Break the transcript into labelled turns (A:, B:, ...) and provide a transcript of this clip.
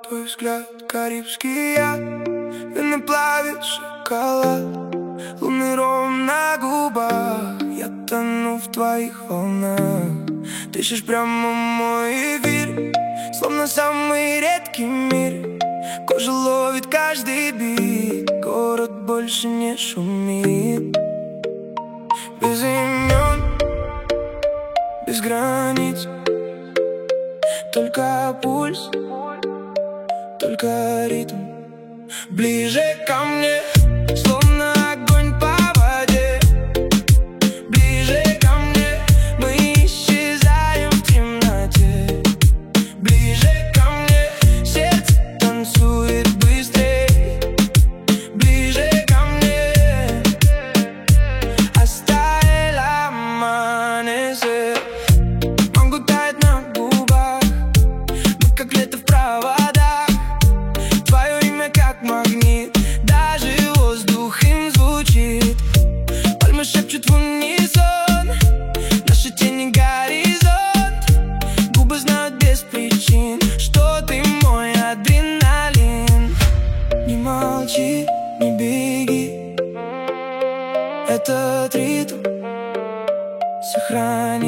A: твой взгляд, карибский яд, вино плавит шоколад, лунный ром на губах. Я тону в твоих волнах, дышишь прямо мой эфир, словно самый редкий мир. Кожа ловит каждый бит, город больше не шумит. Без имен, без границ, только пульс, только ритм. Ближе ко мне, словно огонь по воде. Ближе ко мне, мы исчезаем в темноте. Ближе ко мне, сердце танцует быстрей. Ближе ко мне, hasta el amanecer. Манго тает на губах, мы как лето в проводах. Твое имя как магнит, даже воздух им звучит. Пальмы шепчут в унисон, наши тени горизонт. Губы знают без причин, что ты мой адреналин. Не молчи, не беги, этот ритм сохрани.